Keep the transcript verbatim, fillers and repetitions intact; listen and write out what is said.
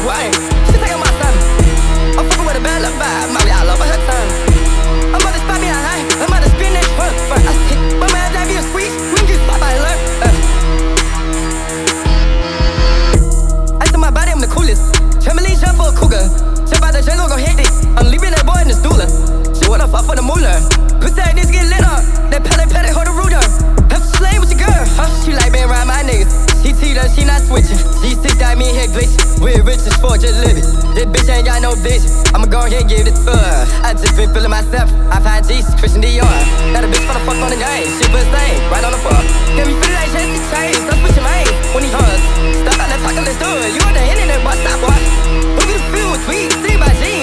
wine. She taking my son. I'm fucking with a bad love vibe. Mommy, I love her tongue. I'm about to spot me a high. I'm about to spin that truck. First, I hit my man, that be a squeeze. We can get spot by alert. Uh. Ice on my body, I'm the coolest. Trampoline jump for a cougar. Jump out the jungle, go hit it. I'm leaving that boy in the stooler. She wanna fuck for the moolah. Pussy ass niggas get lit up. That paddock, paddock, hold the ruler. Have to slay with your girl. Huh? She like being around my niggas. She teeter, she not switching. G six got me in here glitching. We're rich as fuck, just living. This bitch ain't got no vision. I'ma go ahead and give it to her. I just been feeling myself. I find Jesus, Christian Dior. Got a bitch for the fuck on the game. She was lame, right on the fuck. Can we feel like Jesse Chains? I'm pushing my aim when he hugs. Stop out, let's talk, let's do it. You on the internet, but stop, boy. Who be the feel with tweets? See by G.